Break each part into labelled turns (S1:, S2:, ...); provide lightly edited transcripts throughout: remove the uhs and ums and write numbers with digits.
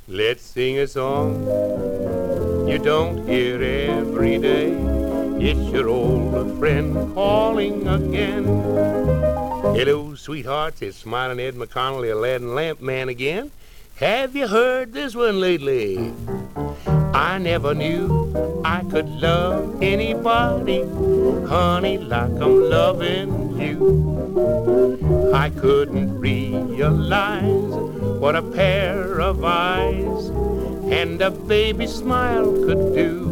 S1: Let's sing a song you don't hear every day. It's your old friend calling again. Hello, sweethearts, it's Smiling Ed McConnell, the Aladdin Lamp Man again. Have you heard this one lately? I never knew I could love anybody, honey, like I'm loving you. I couldn't realize what a pair of eyes and a baby smile could do.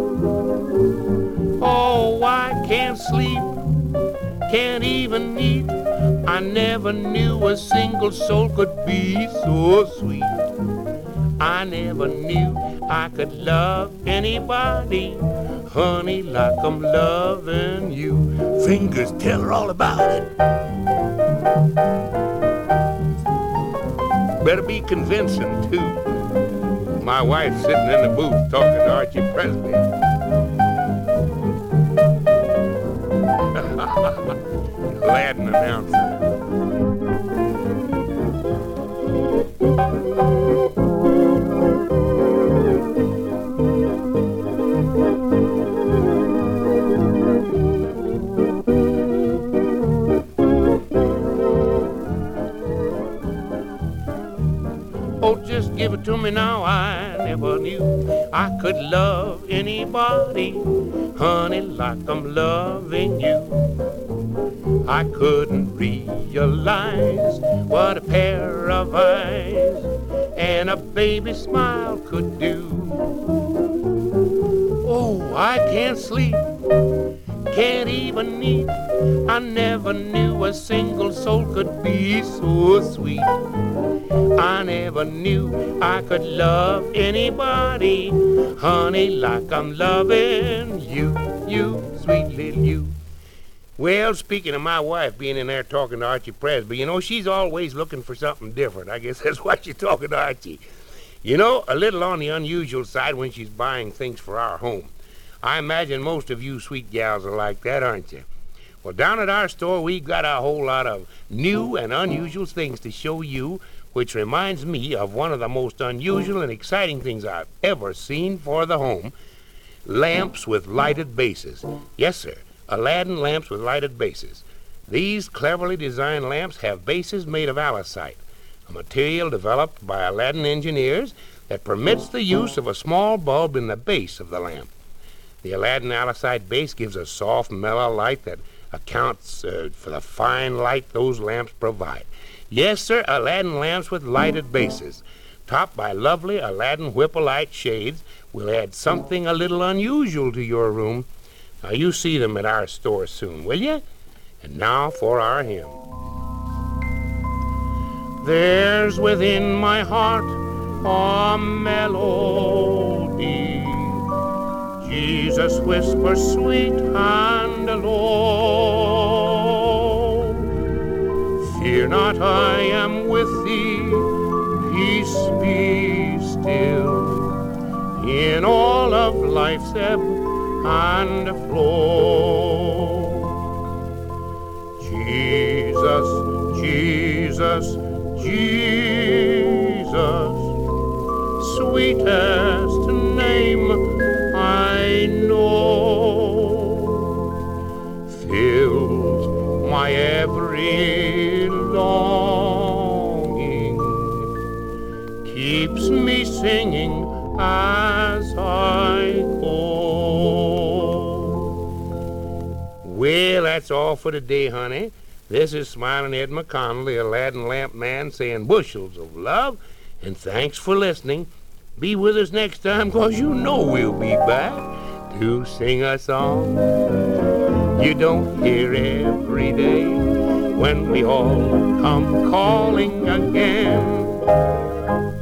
S1: Oh, I can't sleep, can't even eat. I never knew a single soul could be so sweet. I never knew I could love anybody, honey, like I'm loving you. Fingers tell her all about it. Better be convincing, too. My wife's sitting in the booth talking to Archie Presley. Aladdin announcer. Oh, just give it to me now. I never knew I could love anybody, honey, like I'm loving you. I couldn't realize what a pair of eyes and a baby smile could do. Oh, I can't sleep, can't even eat. I never knew a single soul could be so sweet. I never knew I could love anybody, honey, like I'm loving you, you, sweet little you. Well, speaking of my wife being in there talking to Archie Presby, you know, she's always looking for something different. I guess that's why she's talking to Archie. You know, a little on the unusual side when she's buying things for our home. I imagine most of you sweet gals are like that, aren't you? Well, down at our store, we've got a whole lot of new and unusual things to show you, which reminds me of one of the most unusual and exciting things I've ever seen for the home. Lamps with lighted bases. Yes, sir. Aladdin lamps with lighted bases. These cleverly designed lamps have bases made of alicite, a material developed by Aladdin engineers that permits the use of a small bulb in the base of the lamp. The Aladdin alicite base gives a soft, mellow light that accounts for the fine light those lamps provide. Yes, sir, Aladdin lamps with lighted bases, topped by lovely Aladdin Whipple-light shades, will add something a little unusual to your room. Now, you see them at our store soon, will you? And now for our hymn. There's within my heart a melody, Jesus whispers sweet and low. Fear not, I am with thee, peace be still, in all of life's ebb and flow. Jesus, Jesus, Jesus, sweetest name I know, fills my every longing, keeps me singing as I go. Well, that's all for today, honey. This is Smiling Ed McConnell, the Aladdin Lamp Man, saying bushels of love, and thanks for listening. Be with us next time, 'cause you know we'll be back to sing a song you don't hear every day, when we all come calling again.